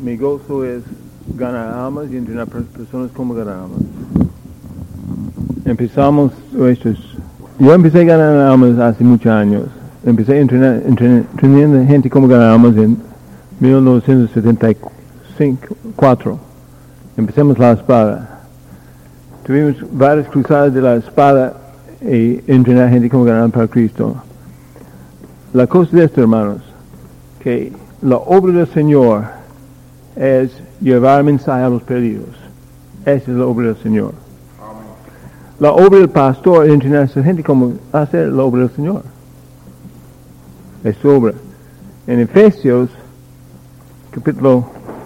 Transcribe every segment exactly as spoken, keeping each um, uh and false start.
Mi gozo es ganar almas y entrenar personas como ganar almas. Empezamos, esto es, yo empecé a ganar almas hace muchos años. Empecé a entrenar, entrenar, entrenando gente como ganar almas en mil novecientos setenta y cuatro. Empezamos la espada. Tuvimos varias cruzadas de la espada y entrenar gente como ganar para Cristo. La cosa de esto, hermanos, que la obra del Señor es llevar mensaje a los perdidos. Esa es la obra del Señor. Amén. La obra del pastor es entrenar a esa gente como hacer la obra del Señor. Es su obra. En Efesios, capítulo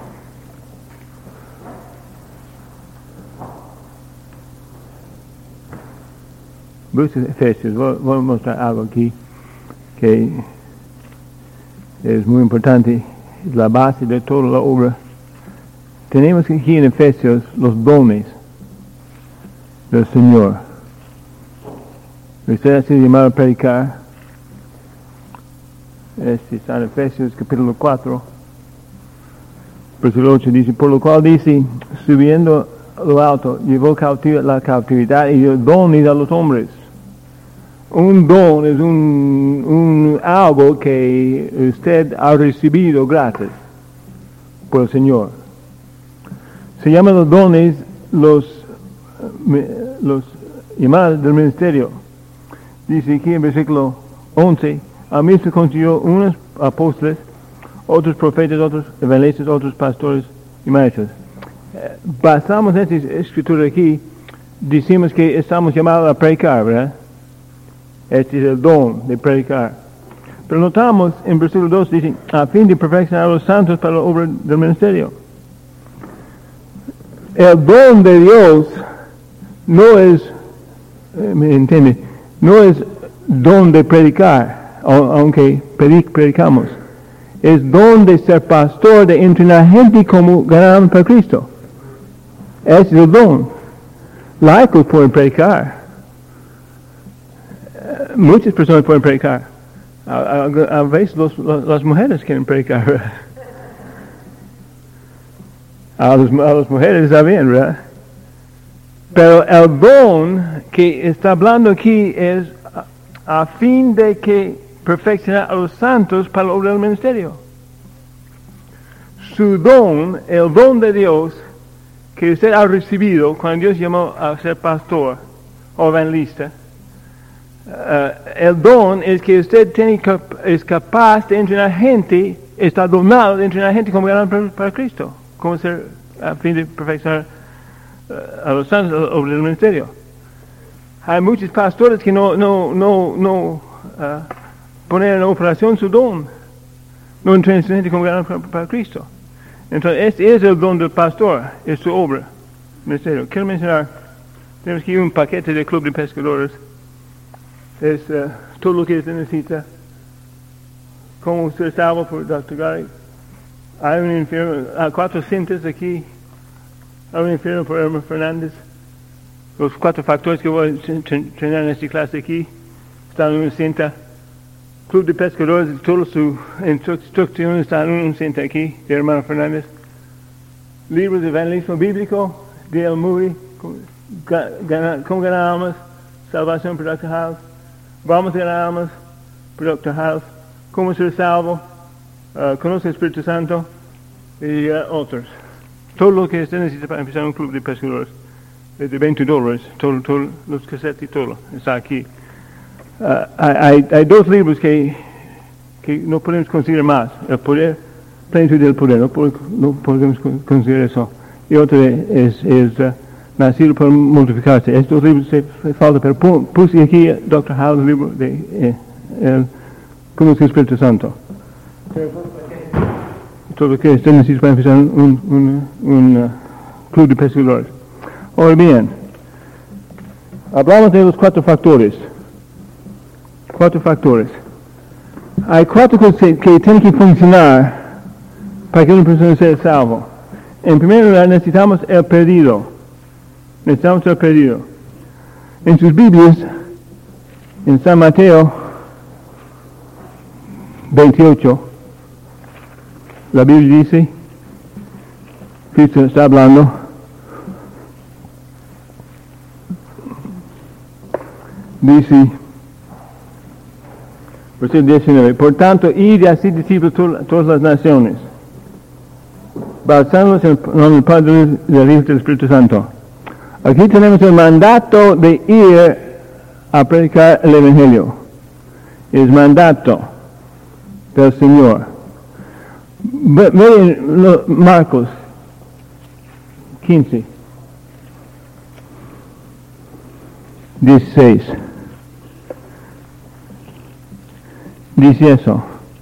Efesios, voy, voy a mostrar algo aquí que es muy importante, es la base de toda la obra. Tenemos aquí en Efesios los dones del Señor. Usted ha sido llamado a predicar. Este está en Efesios capítulo cuatro, versículo ocho, dice, por lo cual dice, subiendo lo alto, llevó cautiva, la cautividad y dio dones a los hombres. Un don es un, un algo que usted ha recibido gratis por el Señor. Se llaman los dones los, los llamados del ministerio. Dice aquí en versículo once, a mí se consiguió unos apóstoles, otros profetas, otros evangelistas, otros pastores y maestros. Eh, basamos en esta escritura aquí, decimos que estamos llamados a predicar, ¿verdad? Este es el don de predicar. Pero notamos en versículo dos, dice, a fin de perfeccionar a los santos para la obra del ministerio. El don de Dios no es, eh, ¿me entiende? No es don de predicar, aunque predicamos. Es don de ser pastor, de entrenar gente como ganar para Cristo. Ese es el don. Laicos pueden predicar. Muchas personas pueden predicar. A, a, a veces los, los, las mujeres quieren predicar. A, los, a las mujeres está bien, ¿verdad? Pero el don que está hablando aquí es a, a fin de que perfeccionar a los santos para la obra del ministerio. Su don, el don de Dios que usted ha recibido cuando Dios llamó a ser pastor o evangelista, Uh, el don es que usted tiene cap- es capaz de entrenar gente, está donado de entrenar gente como ganar para, para Cristo, como ser a fin de perfeccionar uh, a los santos sobre el ministerio. Hay muchos pastores que no no no no uh, ponen en operación su don, no entrenan gente como ganar para, para Cristo. Entonces este es el don del pastor, es su obra, ministerio. Quiero mencionar, tenemos aquí un paquete del Club de Pescadores. Es uh, todo lo que se necesita. Como usted estaba por doctor Gary, hay un enfermo, hay cuatro cintas aquí, hay un enfermo por Herman Fernández. Los cuatro factores que voy a entrenar en esta clase aquí están en una cinta. Club de Pescadores, toda su instrucción está en una cinta aquí, de Hermano Fernández. Libros de evangelismo bíblico, de El Moody, Cómo ganar almas, Salvación por doctor House. Vamos a ganar almas por doctor House, Cómo ser salvo, uh, Conoce el Espíritu Santo y uh, otros. Todo lo que usted necesita para empezar un club de pescadores es de veinte dólares, todos todo, los cassettes y todo está aquí. Uh, hay, hay dos libros que, que no podemos conseguir más, El Poder, Plenitud del Poder, no, pod, no podemos conseguir eso. Y otro es, es uh, Nacido para multiplicarse. Estos libros se falta, pero puse aquí doctor Howe el libro de eh, el Conocer el Espíritu Santo. Todo lo que usted necesita para empezar un, un, un uh, club de pescadores. Ahora bien, hablamos de los cuatro factores. Cuatro factores. Hay cuatro cosas que, que tienen que funcionar para que una persona sea salvo. En primer lugar, necesitamos el perdido. Necesitamos el perdido. En sus Biblias, en San Mateo veintiocho, la Biblia dice, Cristo está hablando. Dice, versículo diecinueve, por tanto, id y haced discípulos to- todas las naciones, bautizándolos en el nombre del Padre, del Hijo y del Espíritu Santo. Aquí tenemos el mandato de ir a predicar el Evangelio. Es mandato del Señor. Ve- Vean lo- Marcos quince, dieciséis. Dice eso.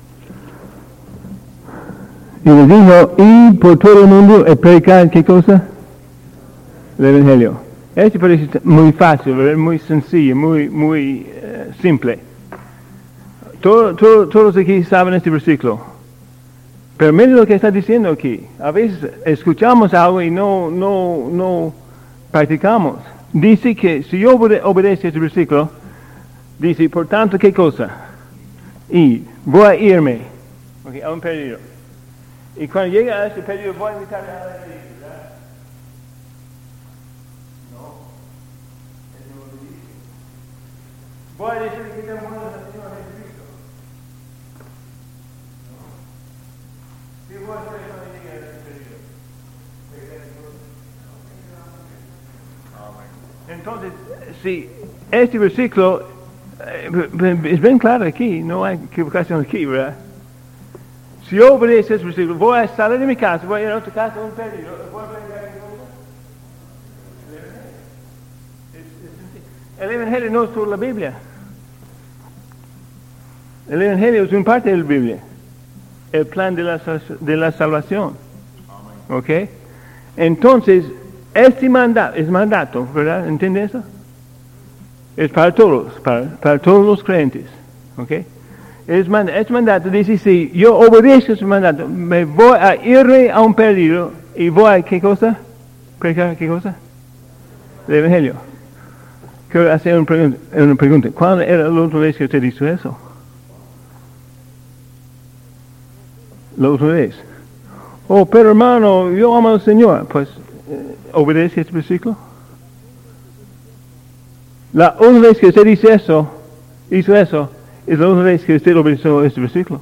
Y les dijo, id por todo el mundo y predicar, ¿qué cosa? El Evangelio. Esto parece muy fácil, ¿verdad? Muy sencillo, muy, muy eh, simple. Todo, todo, todos aquí saben este versículo. Pero miren lo que está diciendo aquí. A veces escuchamos algo y no, no, no practicamos. Dice que si yo obede- obedezco este versículo, dice, por tanto, ¿qué cosa? Y voy a irme, okay, a un periodo. Y cuando llegue a ese periodo voy a invitarle a la iglesia, ¿verdad? No, eso no lo dice. Voy a decir que te mueras al Señor Jesucristo. No. ¿Qué voy a hacer cuando llegue a ese periodo? Entonces, si este versículo eh, es bien claro aquí, no hay equivocación aquí, ¿verdad? Si yo obedezco ese versículo, voy a salir de mi casa, voy a ir a otra casa, un periodo, voy a predicar en cosa. El Evangelio no es toda la Biblia. El Evangelio es una parte de la Biblia. El plan de la, de la salvación. ¿Ok? Entonces, este mandato, es mandato, ¿verdad? ¿Entiende eso? Es para todos, para, para todos los creyentes. ¿Ok? Es mand este mandato dice, si yo obedezco ese mandato, me voy a irme a un perdido y voy a, ¿qué cosa? ¿Predicar qué cosa? El Evangelio. Quiero hacer una pregunta, una pregunta. ¿Cuándo era la última vez que usted hizo eso? La última vez. Oh, pero hermano, yo amo al Señor. Pues, eh, ¿obedece este versículo? La última vez que usted hizo eso, hizo eso, es la última vez que usted obedeció este versículo.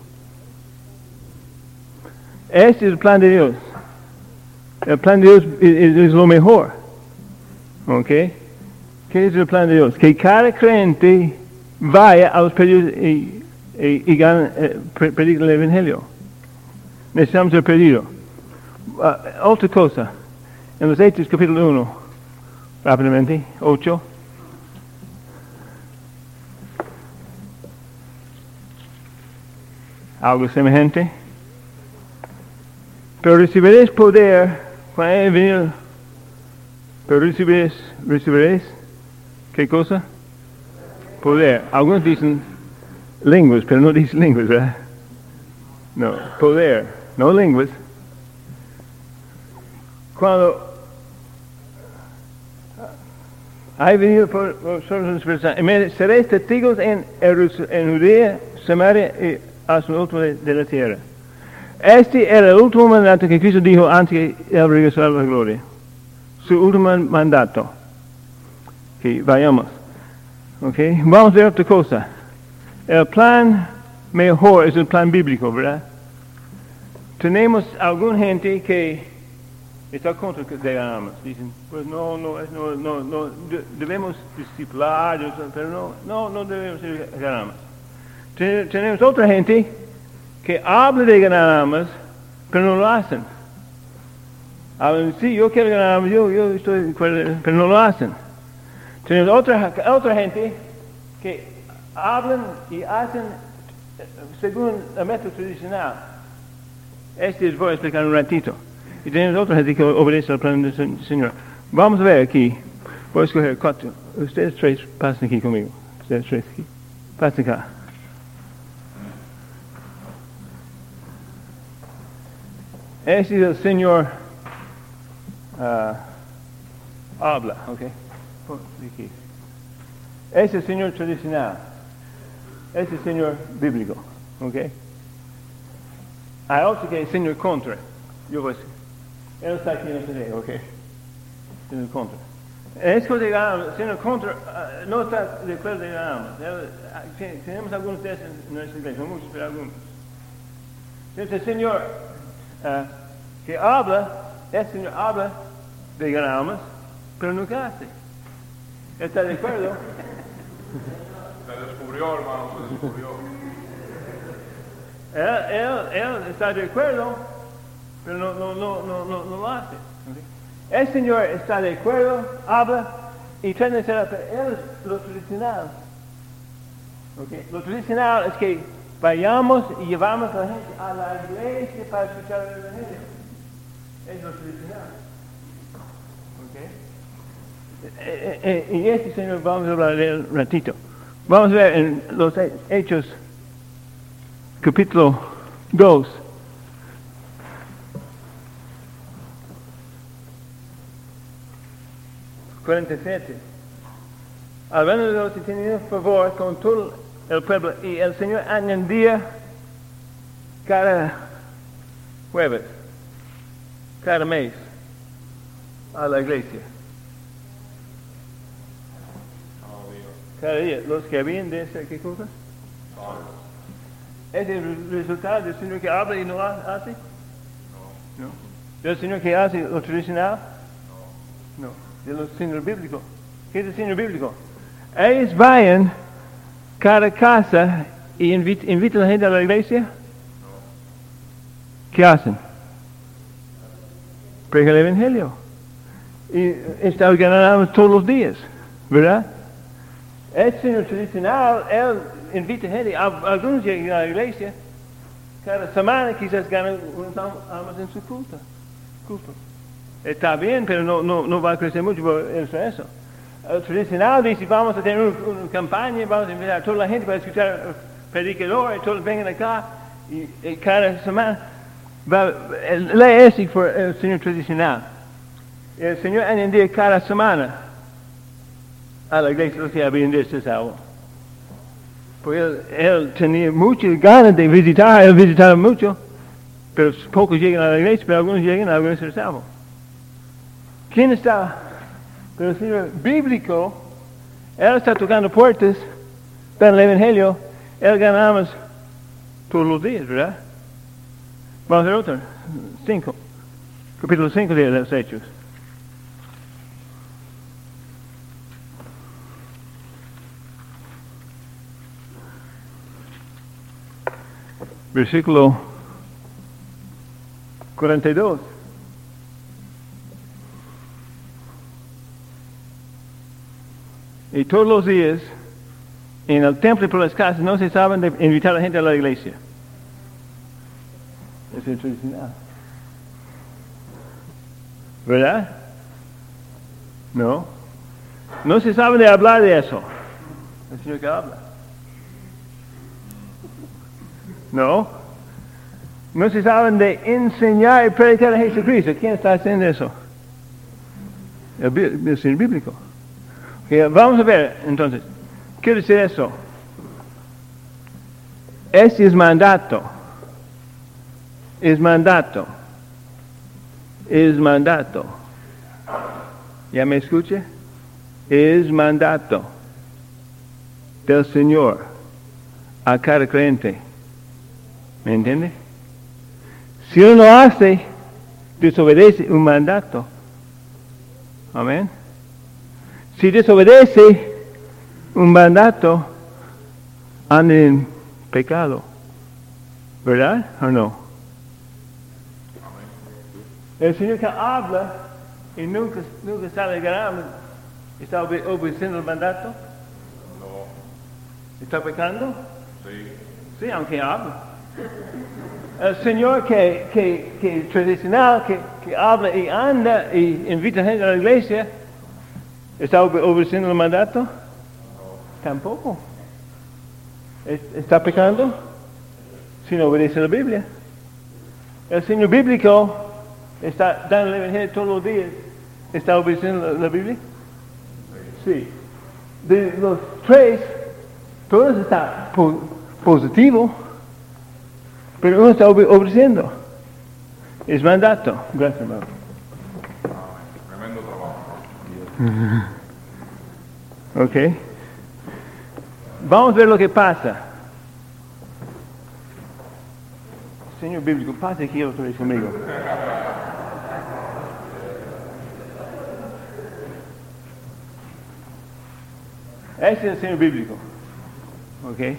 Este es el plan de Dios. El plan de Dios es, es, es lo mejor. ¿Ok? ¿Qué es el plan de Dios? Que cada creyente vaya a los periodos y, y, y gane, eh, predique el Evangelio. Necesitamos el periodo. Uh, otra cosa. En los Hechos capítulo uno, rápidamente, ocho. Algo semejante. Pero recibiréis poder cuando haya venido. Pero recibiréis, recibiréis, ¿qué cosa? Poder. Algunos dicen lenguas, pero no dicen lenguas, ¿verdad? No, poder, no lenguas. Cuando hay venido por vosotros el Espíritu Santo, y me seréis testigos en, en Judea, Samaria y hasta el último de, de la tierra. Este era el último mandato que Cristo dijo antes que Él regresó a la gloria. Su último mandato. Que vayamos. Okay. Vamos a ver otra cosa. El plan mejor es el plan bíblico, ¿verdad? Tenemos alguna gente que está contra de ganarnos. Dicen, pues no, no, no, no, no debemos disciplinar, pero no, no, no debemos ganarnos. Tenemos otra gente que habla de ganar almas, pero no lo hacen. Hablan, sí, yo quiero ganar almas, yo, yo estoy, pero no lo hacen. Tenemos otra, otra gente que hablan y hacen según el método tradicional. Este les voy a explicar un ratito. Y tenemos otra gente que obedece al plan del Señor. Vamos a ver aquí. Voy a escoger cuatro. Ustedes tres pasen aquí conmigo. Ustedes tres aquí. Pasen acá. Este es el Señor uh, habla, ¿ok? Aquí. Este es el Señor tradicional. Este es el Señor bíblico, ¿ok? Hay otro que es el Señor contra. Yo voy a decir. Él está aquí en el C D, ok. En el contra. Es cosa que ganamos, si en el contra uh, no está de acuerdo que ganamos. Él, tenemos algunos de esos en nuestra iglesia, no muchos, pero algunos. Entonces el Señor uh, que habla, el Señor habla de ganamos, pero nunca hace. ¿Está de acuerdo? Se descubrió, hermano, se descubrió. Él, él, él está de acuerdo, pero no, no, no, no, no, no lo hace. El Señor está de acuerdo, habla y trata de hacer, pero él es lo tradicional. Okay. Lo tradicional es que vayamos y llevamos a la gente a la iglesia para escuchar el evangelio. Es lo tradicional. Okay. Eh, eh, eh, y este Señor vamos a hablar de él un ratito. Vamos a ver en los Hechos, capítulo dos. cuarenta y siete. Hablando de los que tenían favor con todo el pueblo, y el Señor añadía cada jueves, cada mes, a la iglesia. Cada día, los que habían de hacer, ¿qué cosa? ¿Es el resultado del Señor que habla y no hace? No. ¿No? ¿Del Señor que hace lo tradicional? No. No. Del Señor bíblico. ¿Qué es el Señor bíblico? Ellos vayan cada casa y invit, invitan a la gente a la iglesia. ¿Qué hacen? Predican el evangelio. Y están ganando todos los días, ¿verdad? El Señor tradicional, Él invita gente, algunos llegan a la iglesia, cada semana quizás ganan unas almas en su culto. culto. Está bien, pero no, no, no va a crecer mucho por eso. El tradicional dice, vamos a tener una, una campaña, vamos a invitar a toda la gente para escuchar al predicador, y todos vengan acá, y, y cada semana va, lee ese por el Señor tradicional. Y el Señor añadía cada semana a la iglesia los que habían de este sábado. Porque él, él tenía muchas ganas de visitar, él visitaba mucho, pero pocos llegan a la iglesia, pero algunos llegan a algunos el sábado. ¿Quién está? Pero el Señor bíblico, Él está tocando puertas, dando el evangelio, Él ganamos todos los días, ¿verdad? Vamos a ver otro, cinco, capítulo cinco de los Hechos. Versículo cuarenta y dos. Y todos los días, en el templo y por las casas, no se saben de invitar a la gente a la iglesia. Es el tradicional. ¿Verdad? No. No se sabe de hablar de eso. El Señor que habla. No. No se saben de enseñar y predicar a Jesucristo. ¿Quién está haciendo eso? El, el Señor bíblico. Okay, vamos a ver, entonces, ¿qué quiere decir eso? Este es mandato. Es mandato. Es mandato. ¿Ya me escucha? Es mandato del Señor a cada creyente. ¿Me entiende? Si uno lo hace, desobedece un mandato. Amén. Si desobedece un mandato, anda en pecado. ¿Verdad o no? El Señor que habla y nunca, nunca sale ganando, ¿está obe- obedeciendo el mandato? No. ¿Está pecando? Sí. Sí, aunque habla. El Señor que, que, que tradicional, que, que habla y anda y invita a gente a la iglesia, ¿está obedeciendo el mandato? Tampoco. ¿Está pecando? Si no obedece la Biblia. El Señor bíblico está dando el evangelio todos los días. ¿Está obedeciendo la, la Biblia? Sí. De los tres, todos están po- positivos, pero uno está obedeciendo. Es mandato. Gracias, hermano. Ok. Vamos a ver lo que pasa. Señor bíblico, pase aquí otra vez conmigo. Este es el Señor bíblico. Ok.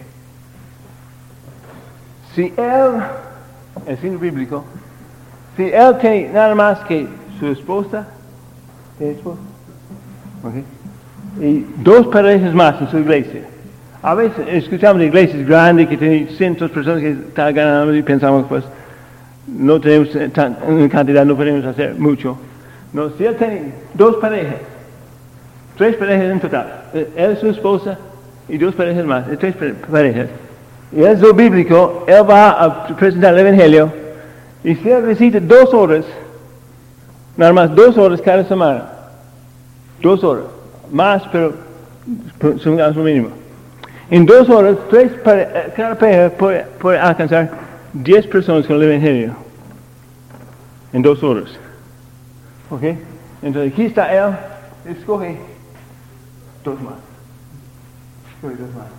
Si él, el Señor bíblico, si él tiene nada más que su esposa, ¿tiene esposa? Okay. Y dos parejas más en su iglesia. A veces escuchamos de iglesias grandes que tienen cientos de personas que están ganando y pensamos, pues, no tenemos tan, una cantidad, no podemos hacer mucho. No, si él tiene dos parejas, tres parejas en total, él, su esposa y dos parejas más, tres parejas. Y en lo bíblico, él va a presentar el Evangelio, y si él visita dos horas, nada más dos horas cada semana, dos horas, más, pero son lo mínimo. En dos horas, tres pare- cada pareja puede, puede alcanzar diez personas con el Evangelio. En dos horas. ¿Ok? Entonces aquí está él, escoge dos más. Escoge dos más.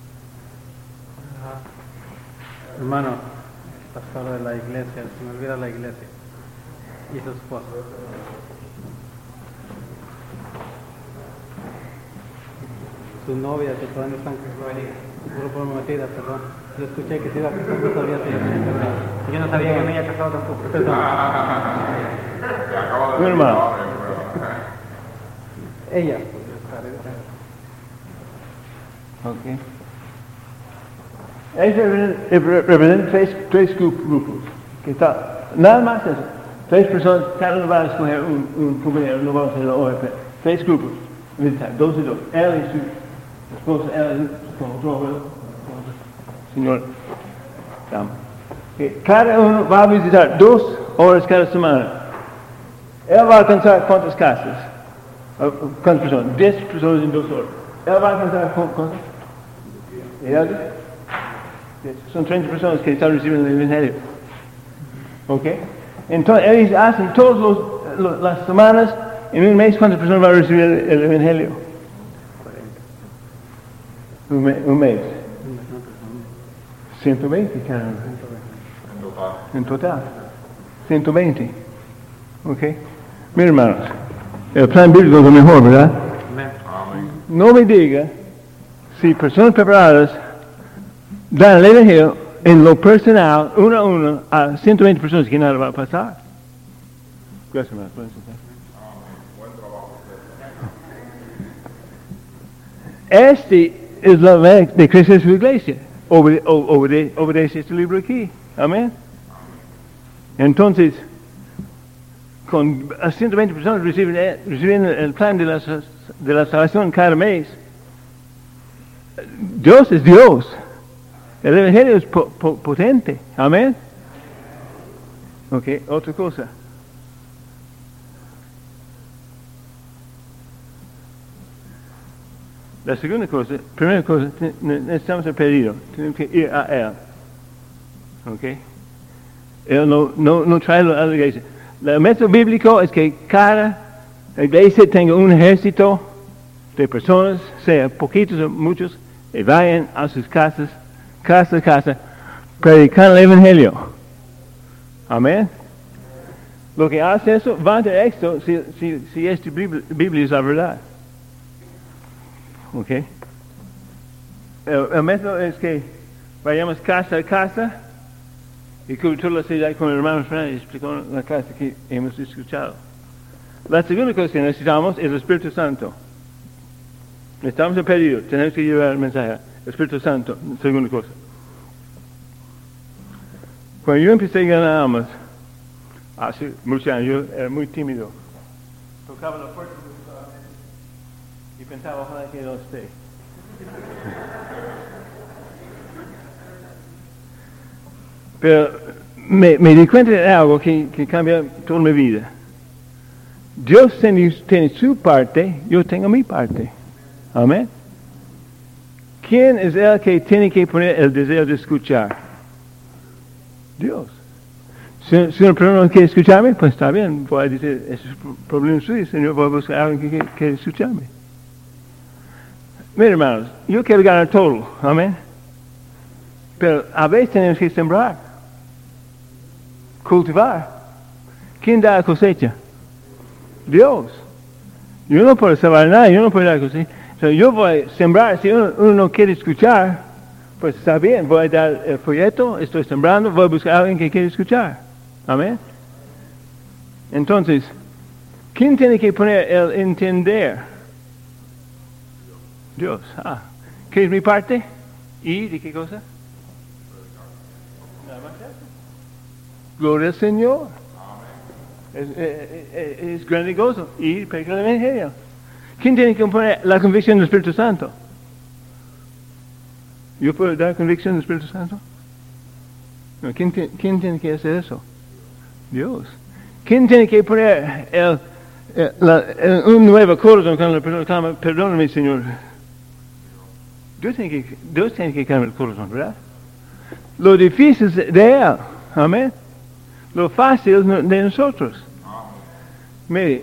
Hermano, pastor de la iglesia, se me olvida la iglesia y su esposa. Su novia, que todavía no están casados, prometida, perdón. Yo escuché que se iba a casar, no sabía si era. Yo no sabía que no había casado tampoco, perdón. Mi hermano. Ella. Ok. Ese representa tres, tres grupos. Que está, nada más eso. Tres personas, cada uno va a escoger un, un compañero, no vamos a hacerlo hoy, pero tres grupos. Dos y dos. Él y su esposa, él con otro abuelo, señor. Que cada uno va a visitar dos horas cada semana. Él va a alcanzar cuántas casas, cuántas personas, diez personas en dos horas. Él va a alcanzar cuántas. ¿Y alguien? Son treinta personas que están recibiendo el Evangelio. ¿Ok? Entonces, ellos hacen todas las semanas, en un mes, ¿cuántas personas van a recibir el, el Evangelio? Un, me, un mes. ciento veinte, cada uno. En total. En total. ciento veinte. ¿Ok? Mis hermanos, el plan bíblico es lo mejor, ¿verdad? Amén. No me diga si personas preparadas dan el Evangelio en lo personal, uno a uno, a ciento veinte personas que nada va a pasar. Gracias, hermano. Pueden sentar. Buen trabajo. Este es la manera de crecer su iglesia. Obede, obede, obedece este libro aquí. Amén. Entonces, con ciento veinte personas reciben, reciben el plan de la, de la salvación cada mes. Dios es Dios. El Evangelio es po, po, potente. Amén. Ok, otra cosa. La segunda cosa, primera cosa, necesitamos el pedido. Tenemos que ir a Él. Ok. Él no, no, no trae a la iglesia. El método bíblico es que cada iglesia tenga un ejército de personas, sea poquitos o muchos, y vayan a sus casas, casa a casa, predicando el Evangelio. Amén. Lo que hace eso va a tener éxito si, si, si esta Biblia, Biblia es la verdad. Ok. El, el método es que vayamos casa a casa y como tú lo haces con el hermano Fernández explicó la clase que hemos escuchado. La segunda cosa que necesitamos es el Espíritu Santo. Necesitamos el pedido, tenemos que llevar el mensaje. El Espíritu Santo, segunda cosa. Cuando yo empecé a ganar almas, hace muchos años, yo era muy tímido. Tocaba la puerta y pensaba, ojalá que no esté. Pero me, me di cuenta de algo que, que cambia toda mi vida. Dios tiene, tiene su parte, yo tengo mi parte. Amén. ¿Quién es el que tiene que poner el deseo de escuchar? Dios. Si, si una persona no quiere escucharme, pues está bien. Voy a decir, ese es el problema suyo, Señor. Voy a buscar a alguien que quiere escucharme. Miren, hermanos, yo quiero ganar todo. Amén. Pero a veces tenemos que sembrar, cultivar. ¿Quién da la cosecha? Dios. Yo no puedo sembrar nada, yo no puedo dar cosecha. So, yo voy a sembrar, si uno, uno no quiere escuchar, pues está bien, voy a dar el folleto, estoy sembrando, voy a buscar a alguien que quiere escuchar. Amén. Entonces, ¿quién tiene que poner el entender? Dios. Ah, ¿qué es mi parte? ¿Y de qué cosa? Nada más eso. Gloria al Señor. Es, es, es, es grande gozo. Y predicar el Evangelio. ¿Quién tiene que poner la convicción del Espíritu Santo? ¿Yo puedo dar convicción del Espíritu Santo? No, ¿quién, ¿quién tiene que hacer eso? Dios. ¿Quién tiene que poner el, el, la, el, un nuevo corazón cuando la persona clama, perdóname, Señor? Dios tiene que, Dios tiene que cambiar el corazón, ¿verdad? Lo difícil es de Él. Amén. Lo fácil de nosotros. Mire,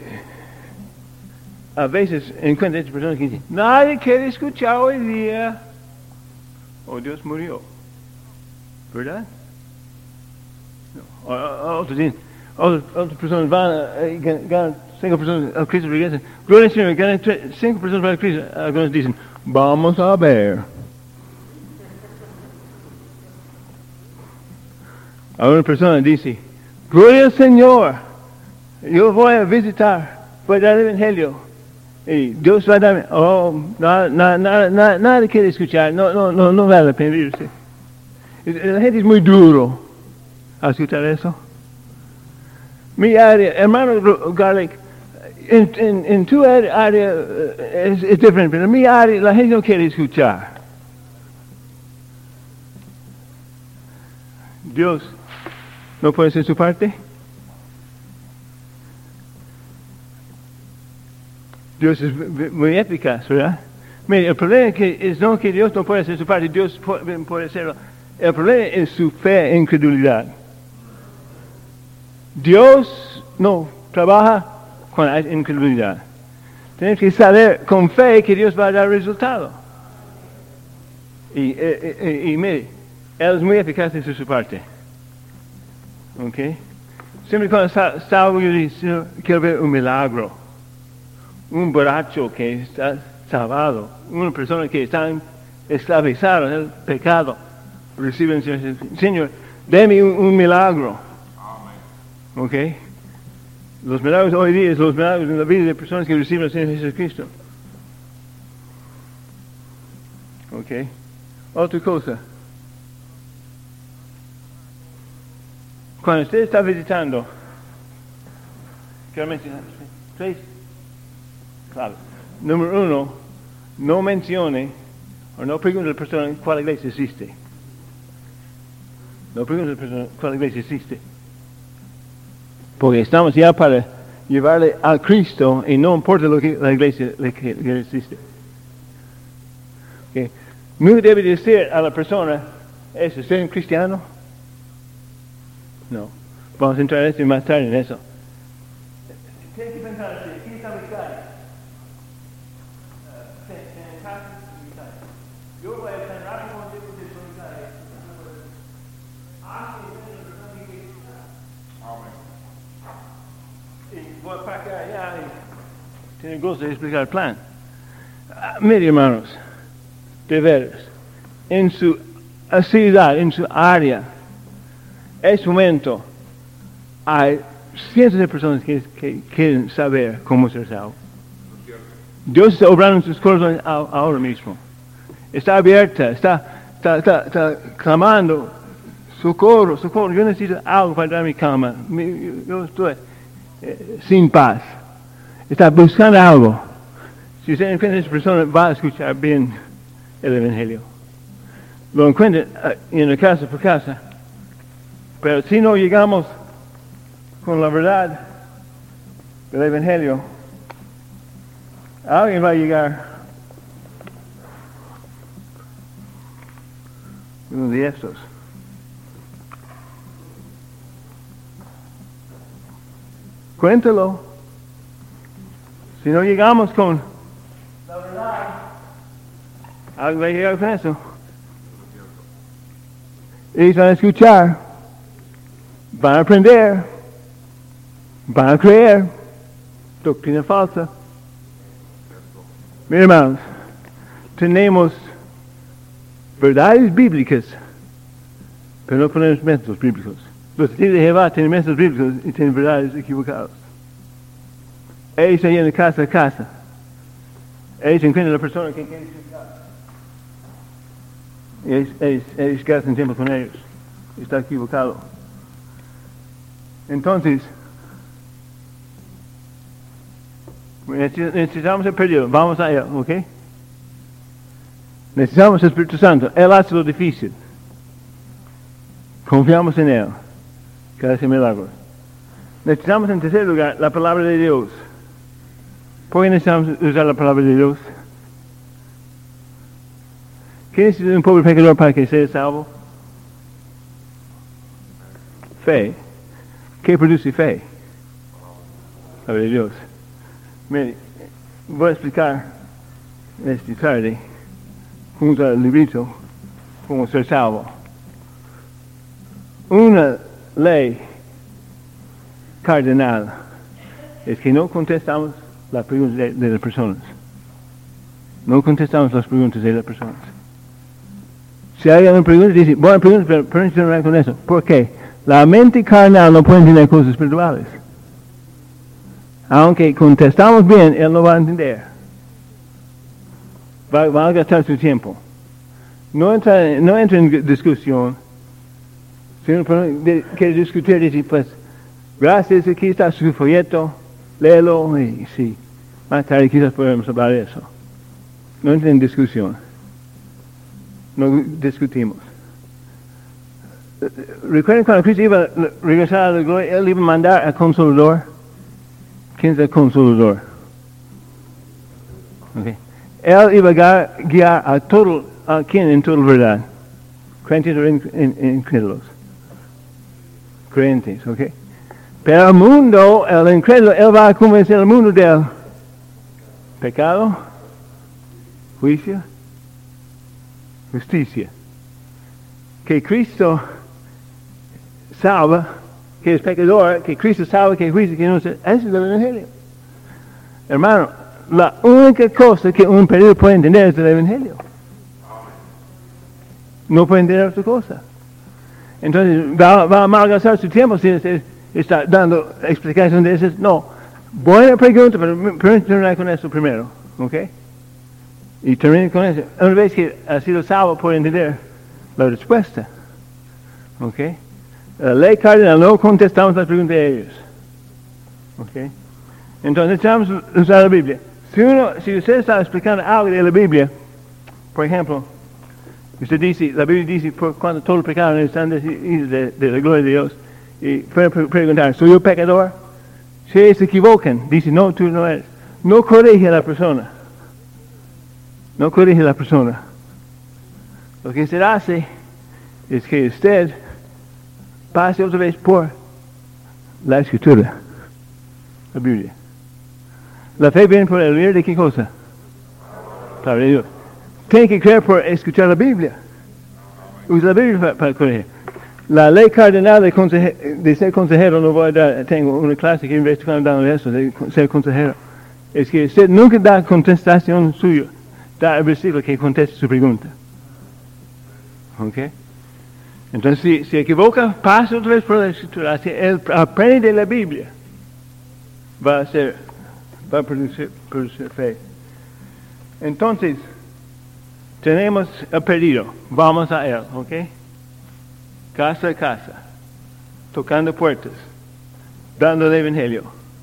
a veces encuentro estas personas que dicen, nadie quiere escuchar hoy día. O Dios murió. ¿Verdad? No. O, o, otros dicen, otras, otras personas van, eh, ganan cinco personas a Cristo regresan. Gloria al Señor, ganan tres, cinco personas para Cristo. Algunos dicen, vamos a ver. A una persona dice, gloria al Señor, yo voy a visitar, voy a dar el Evangelio. Y Dios va a darme, oh, nada, nada, nada, nada, nada quiere escuchar, no, no, no, no vale la pena irse. La gente es muy duro a escuchar eso. Mi área, hermano Garlic, en, en, en tu área es, es diferente, pero en mi área la gente no quiere escuchar. Dios no puede hacer su parte. Dios es muy eficaz, ¿verdad? Mire, el problema es que es no que Dios no puede hacer su parte, Dios puede, puede hacerlo. El problema es su fe e incredulidad. Dios no trabaja con la incredulidad. Tenemos que saber con fe que Dios va a dar resultado. Y, y, y, y mire, Él es muy eficaz en su parte. ¿Ok? Siempre cuando salgo yo digo, quiero ver un milagro. Un borracho que está salvado, una persona que está esclavizada en el pecado, recibe el Señor, Señor, deme un, un milagro. ¿Ok? Los milagros hoy día son los milagros en la vida de personas que reciben al Señor Jesucristo. ¿Ok? Otra cosa. Cuando usted está visitando, quiero mencionar tres. Claro. Número uno, no mencione o no pregunte a la persona cuál iglesia existe. No pregunte a la persona cuál iglesia existe. Porque estamos ya para llevarle a Cristo y no importa lo que la iglesia le, que, que existe. Okay. No debe decir a la persona, ¿es usted un cristiano? No. Vamos a entrar en esto más tarde en eso. Tiene que pensar así, ¿quién está mi calle? Yo voy a estar rápido con Dios de solitario. Y voy para acá allá y tiene gozo de explicar el plan. Ah, mire, hermanos, de veras, en su ciudad, en su área, en este momento, hay cientos de personas que, que quieren saber cómo ser salvo. Dios está obrando en sus corazones ahora mismo. Está abierta, está, está, está, está clamando, socorro, socorro, yo necesito algo para dar mi cama, mi, yo estoy eh, sin paz. Está buscando algo. Si usted encuentra a esa persona, va a escuchar bien el Evangelio. Lo encuentra uh, en la casa por casa. Pero si no llegamos con la verdad del Evangelio, alguien va a llegar uno de estos. cuéntelo. Si no llegamos con la verdad, algo va a llegar con eso. Ellos van a escuchar, van a aprender, van a creer doctrina falsa. Mis hermanos, tenemos verdades bíblicas, pero no ponemos métodos bíblicos. Los testigos de Jehová tienen métodos bíblicos y tienen verdades equivocadas. Ellos se llenan casa a casa. Ellos encuentran a la persona que quiere escuchar. Y ellos, ellos, ellos gastan tiempo con ellos. Está equivocado. Entonces, necesitamos el perdido. Vamos a él, ¿ok? Necesitamos el Espíritu Santo. Él hace lo difícil. Confiamos en Él, que hace milagros. Necesitamos en tercer lugar la palabra de Dios. ¿Por qué necesitamos usar la palabra de Dios? ¿Qué necesita un pobre pecador para que sea salvo? Fe. ¿Qué produce fe? La palabra de Dios. Mire, voy a explicar esta tarde, junto al librito, cómo ser salvo. Una ley cardinal es que no contestamos las preguntas de, de las personas. No contestamos las preguntas de las personas. Si hay una pregunta, dice, buena pregunta, pero, pero no estoy con eso. ¿Por qué? La mente carnal no puede entender cosas espirituales. Aunque contestamos bien, él no va a entender. Va, va a gastar su tiempo. No entra, no entra en discusión. Si uno quiere discutir, dice, pues, gracias, aquí está su folleto, léelo, y sí, más tarde quizás podemos hablar de eso. No entra en discusión. No discutimos. Recuerden cuando Cristo iba a regresar a la gloria, Él iba a mandar al Consolador. ¿Quién es el Consolador? Okay. Él iba a guiar a todo, a quien en toda verdad. Creyentes o incrédulos. Creyentes, ¿ok? Pero el mundo, el incrédulo, Él va a convencer al mundo del pecado, juicio, justicia. Que Cristo salva, que es pecador, que Cristo salva, que juicio, que no se... Eso es el Evangelio. Hermano, la única cosa que un perdido puede entender es el Evangelio. No puede entender otra cosa. Entonces, va, va a malgastar su tiempo si está dando explicación de eso. No, buena pregunta, pero terminar con eso primero, ¿ok? Y terminar con eso. Una vez que ha sido salvo, puede entender la respuesta, ¿ok? La ley cardinal, no contestamos las preguntas de ellos, ¿ok? Entonces, necesitamos usar la Biblia. Si, uno, si usted está explicando algo de la Biblia, por ejemplo, usted dice, la Biblia dice, por cuando todo el pecado están de, de, de la gloria de Dios, y puede preguntar, ¿soy yo pecador? Si ellos se equivocan, dice, no, tú no eres. No corrige a la persona. No corrige a la persona. Lo que usted hace es que usted pase otra vez por la Escritura, la Biblia. La fe viene por el oír de qué cosa? Palabra de Dios. Tiene que creer por escuchar la Biblia. Usa la Biblia para, para corregir. La ley cardinal de, conseje, de ser consejero, no voy a dar, tengo una clase que investigando dando eso, de ser consejero. Es que usted nunca da contestación suya, da el versículo que conteste su pregunta. ¿Ok? Entonces, si se equivoca, pasa otra vez por la Escritura. Así él aprende de la Biblia. Va a ser, va a producir, producir fe. Entonces, tenemos el perdido. Vamos a él, ¿ok? Casa a casa. Tocando puertas. Dando el Evangelio.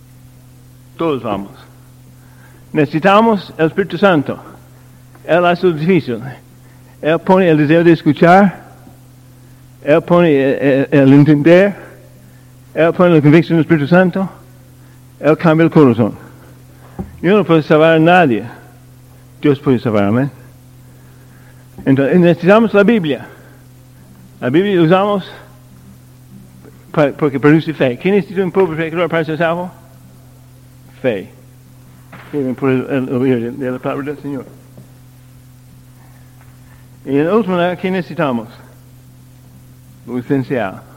Todos vamos. Necesitamos el Espíritu Santo. Él hace lo difícil. Él pone el deseo de escuchar. Él pone el, el, el entender. Él pone la convicción del Espíritu Santo. Él cambia el corazón. Yo no puedo salvar a nadie. Dios puede salvar, amén. Entonces necesitamos la Biblia. La Biblia la usamos para, porque produce fe. ¿Quién necesita un pobre pecador para ser salvo? fe. Viven por el, el oír de, de la palabra del Señor. Y el último, ¿qué necesitamos? Lo esencial.